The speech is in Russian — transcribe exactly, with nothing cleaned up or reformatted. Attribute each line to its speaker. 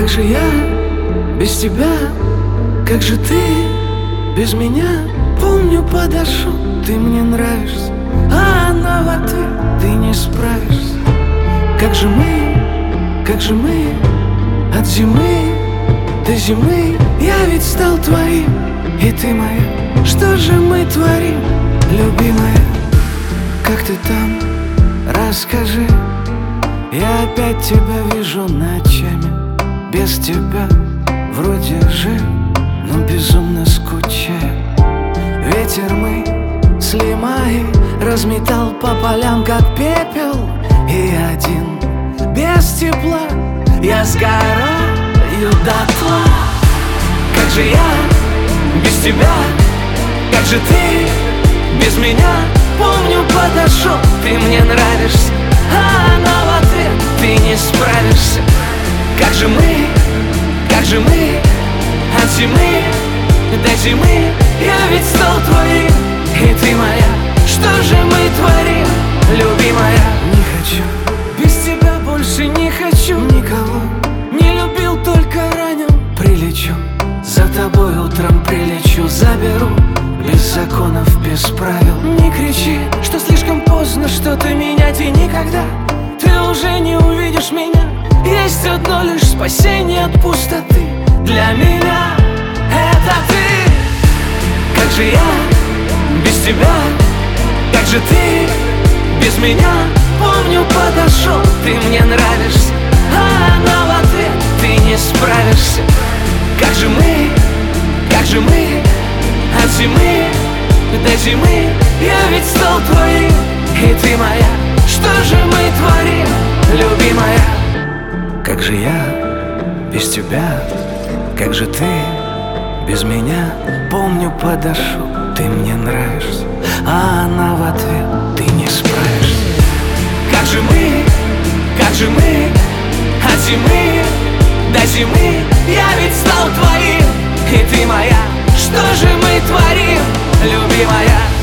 Speaker 1: Как же я без тебя, как же ты без меня? Помню, подошел, ты мне нравишься, а она в ответ: ты не справишься. Как же мы, как же мы от зимы до зимы? Я ведь стал твоим, и ты моя. Что же мы творим, любимая? Как ты там? Расскажи. Я опять тебя вижу ночами. Без тебя вроде жив, но безумно скучаю. Ветер мы с Лимаи разметал по полям, как пепел. И один без тепла я сгораю дотла. Как же я без тебя, как же ты без меня? Помню, подошел, ты мне нравишься, а она в ответ: ты не справишься. Как же мы, как же мы от зимы до зимы? Я ведь стал твоим, и ты моя. Что же мы творим, любимая? Не хочу, без тебя больше не хочу никого. Не любил, только ранил. Прилечу, за тобой утром прилечу. Заберу, без законов, без правил. Не кричи, что слишком поздно что-то менять. И никогда ты уже не увидишь меня. Есть одно лишь спасение от пустоты для меня — это ты. Как же я без тебя, как же ты без меня? Помню, подошел, ты мне нравишься, а она в ответ: ты не справишься. Как же мы, как же мы от зимы до зимы? Я ведь стал твоим, и ты моя. Что же мы творим, любимая? Как же я без тебя, как же ты без меня? Помню, подошел, ты мне нравишься, а она в ответ: ты не справишься. Как же мы, как же мы от зимы до зимы? Я ведь стал твоим, и ты моя. Что же мы творим, любимая?